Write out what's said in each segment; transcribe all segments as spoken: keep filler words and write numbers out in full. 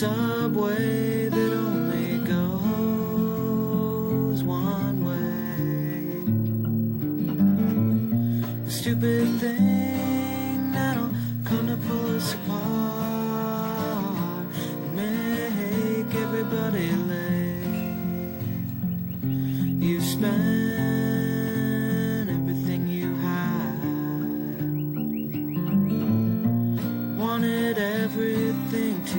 subway that only goes one way. A stupid thing that'll come to pull us apart and make everybody late. You spent everything you had, wanted everything to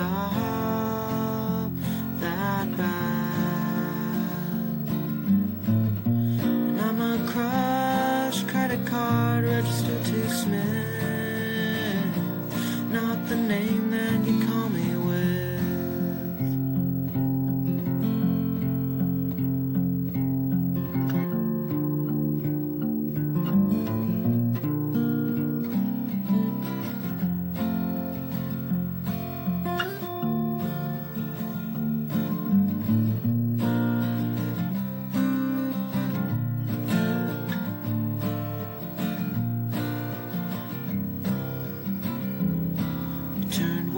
stop that bad. And I'm a crushed credit card registered to Smith, not the name that you call me with. Turned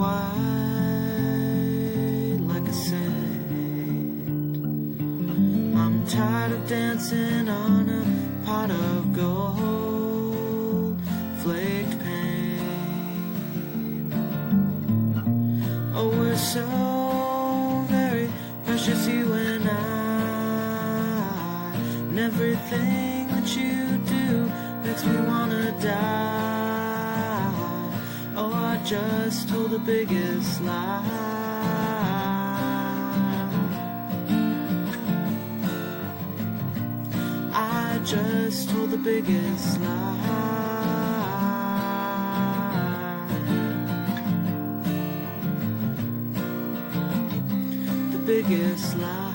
white like a saint. I'm tired of dancing on a pot of gold flaked pain. Oh, we're so very precious, you and I, and everything that you do makes me wanna die. Oh, I just told the biggest lie. I just told the biggest lie. The biggest lie.